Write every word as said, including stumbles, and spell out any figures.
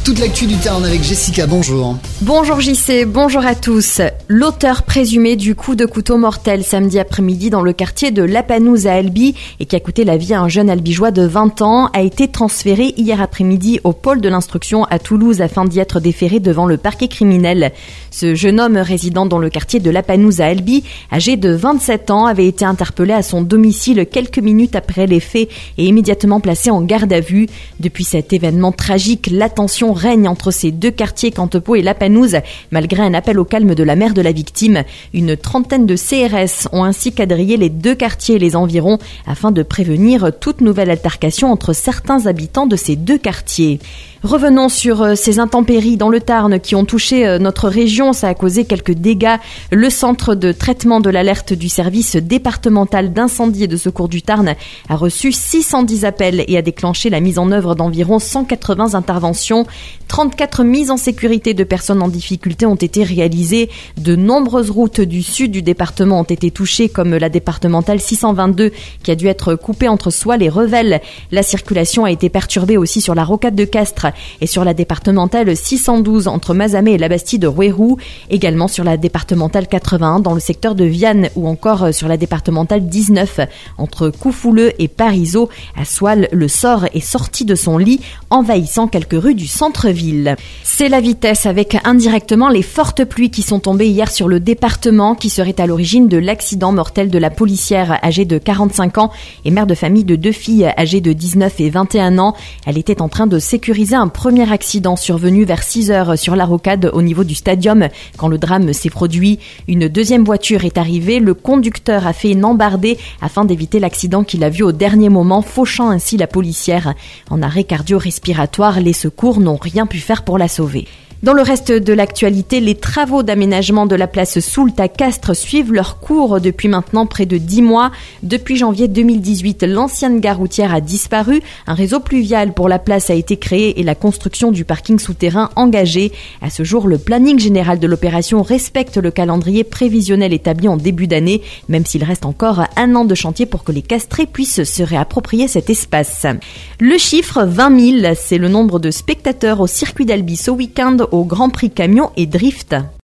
Toute l'actu du Tarn avec Jessica, bonjour. Bonjour J C, bonjour à tous. L'auteur présumé du coup de couteau mortel samedi après-midi dans le quartier de Lapanouse à Albi et qui a coûté la vie à un jeune albigeois de vingt ans a été transféré hier après-midi au pôle de l'instruction à Toulouse afin d'y être déféré devant le parquet criminel. Ce jeune homme résidant dans le quartier de Lapanouse à Albi, âgé de vingt-sept ans, avait été interpellé à son domicile quelques minutes après les faits et immédiatement placé en garde à vue. Depuis cet événement tragique, la tension règne entre ces deux quartiers Cantepeau et Lapanouse, malgré un appel au calme de la mère de la victime. Une trentaine de C R S ont ainsi quadrillé les deux quartiers et les environs afin de prévenir toute nouvelle altercation entre certains habitants de ces deux quartiers. Revenons sur ces intempéries dans le Tarn qui ont touché notre région. Ça a causé quelques dégâts. Le centre de traitement de l'alerte du service départemental d'incendie et de secours du Tarn a reçu six cent dix appels et a déclenché la mise en œuvre d'environ cent quatre-vingts interventions. trente-quatre mises en sécurité de personnes en difficulté ont été réalisées. De nombreuses routes du sud du département ont été touchées, comme la départementale six cent vingt-deux qui a dû être coupée entre Soile et Revel. La circulation a été perturbée aussi sur la rocade de Castres et sur la départementale six cent douze entre Mazamet et la Bastide de Rouerou, également sur la départementale quatre-vingt-un dans le secteur de Vianne ou encore sur la départementale dix-neuf entre Coufouleux et Parisot. À Soile, le sort est sorti de son lit, envahissant quelques rues du centre-ville. C'est la vitesse avec indirectement les fortes pluies qui sont tombées hier sur le département qui serait à l'origine de l'accident mortel de la policière âgée de quarante-cinq ans et mère de famille de deux filles âgées de dix-neuf et vingt et un ans. Elle était en train de sécuriser un premier accident survenu vers six heures sur la rocade au niveau du stadium quand le drame s'est produit. Une deuxième voiture est arrivée, le conducteur a fait une embardée afin d'éviter l'accident qu'il a vu au dernier moment, fauchant ainsi la policière. En arrêt cardio-respiratoire, les secours n'ont rien pu faire pour la sauver. Dans le reste de l'actualité, les travaux d'aménagement de la place Soult à Castres suivent leur cours depuis maintenant près de dix mois. Depuis janvier deux mille dix-huit, l'ancienne gare routière a disparu. Un réseau pluvial pour la place a été créé et la construction du parking souterrain engagée. À ce jour, le planning général de l'opération respecte le calendrier prévisionnel établi en début d'année, même s'il reste encore un an de chantier pour que les Castrés puissent se réapproprier cet espace. Le chiffre vingt mille, c'est le nombre de spectateurs au circuit d'Albi ce week-end au Grand Prix Camion et Drift.